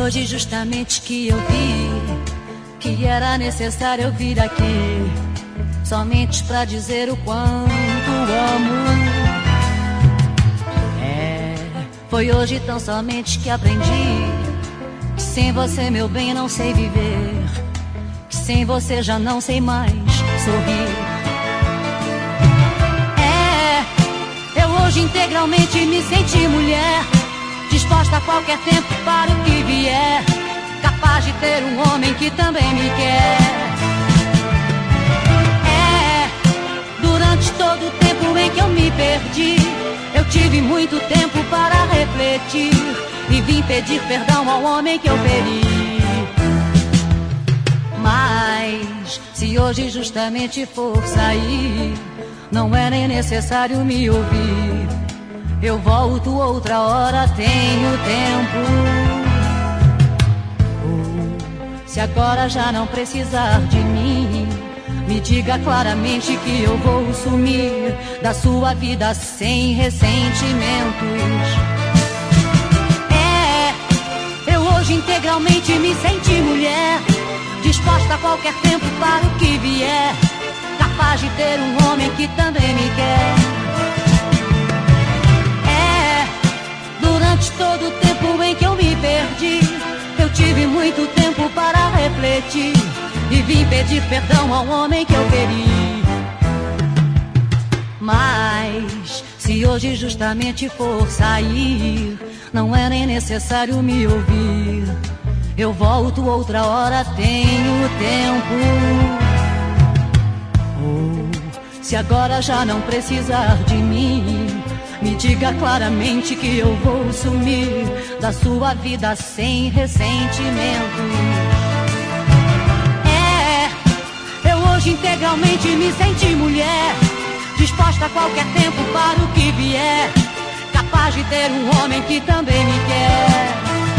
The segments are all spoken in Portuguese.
hoje justamente que eu vi que era necessário eu vir aqui, somente pra dizer o quanto amo. Foi hoje tão somente que aprendi que sem você, meu bem, não sei viver, que sem você já não sei mais sorrir. Eu hoje integralmente me senti mulher, disposta a qualquer tempo para o que vier, capaz de ter um homem que também me quer. Durante todo o tempo em que eu me perdi, eu tive muito tempo para refletir e vim pedir perdão ao homem que eu feri. Mas se hoje justamente for sair, não é nem necessário me ouvir. Eu volto outra hora, tenho tempo. Se agora já não precisar de mim, me diga claramente que eu vou sumir da sua vida sem ressentimentos. Eu hoje integralmente me senti mulher, disposta a qualquer tempo para o que vier, capaz de ter um homem que também me quer. Durante todo o tempo em que eu me perdi, eu tive muito tempo para refletir e vim pedir perdão ao homem que eu feri. Mas se hoje justamente for sair, não é nem necessário me ouvir. Eu volto outra hora, tenho tempo. Se agora já não precisar de mim, me diga claramente que eu vou sumir da sua vida sem ressentimento. Eu hoje integralmente me senti mulher, disposta a qualquer tempo para o que vier, capaz de ter um homem que também me quer.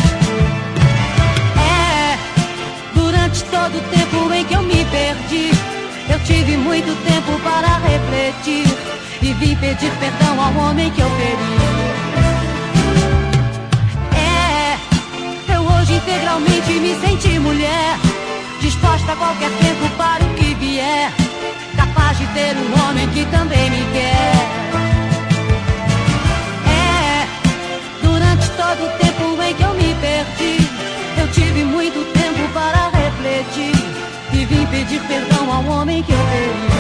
Durante todo o tempo em que eu me perdi, eu tive muito tempo para refletir e vim pedir perdão ao homem que eu feri. Eu hoje integralmente me senti mulher, disposta a qualquer tempo para o que vier, capaz de ter um homem que também me quer. Durante todo o tempo em que eu me perdi, eu tive muito tempo para refletir e vim pedir perdão ao homem que eu feri.